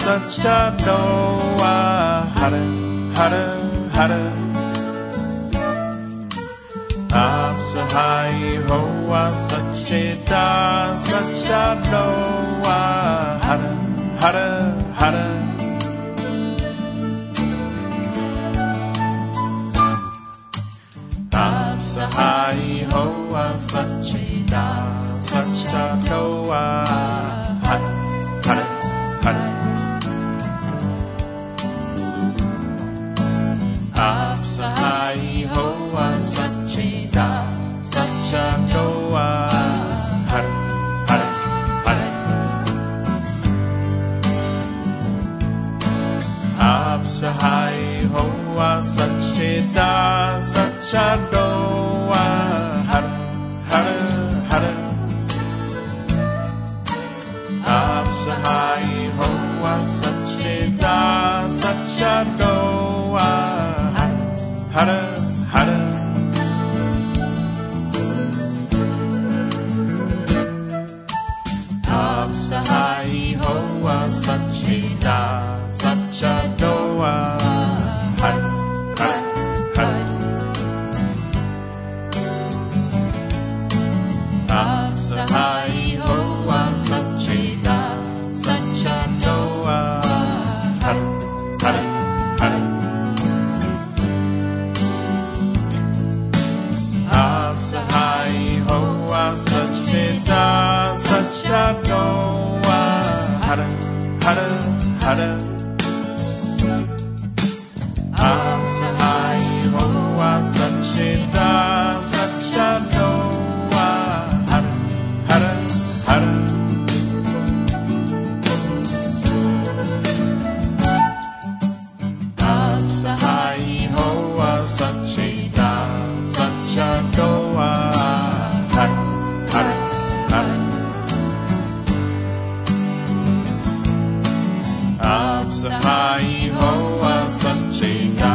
Sachadoa Hara Hara Hara Apsahai Hoa Sacheta Sachadoa Hara Hara Hara Apsahai Hoa Sacheta Sachadoa Hara Hara Hara Apsahai Hoa Sacheta Sachadoa Hara Hara Hara Apsahai Hoa Sacheta Sachadoa Hara Hara Hara Apsahai Hoa Sacheta Sachadoa Hara Hara Apsahai Hoa Sacheta Sachadoa Hara Hara Hara Apsahai Hoa Sacheta Sachadoa Hara Hara Hara Apsahai Hoa Sacheta Sachadoa Hara Hara Hara Apsahai Hoa Sacheta Sachadoa Hara Hara Hara Apsahai Hoa Sacheta Sachadoa Hara Hara Hara Apsahai Hoa Sacheta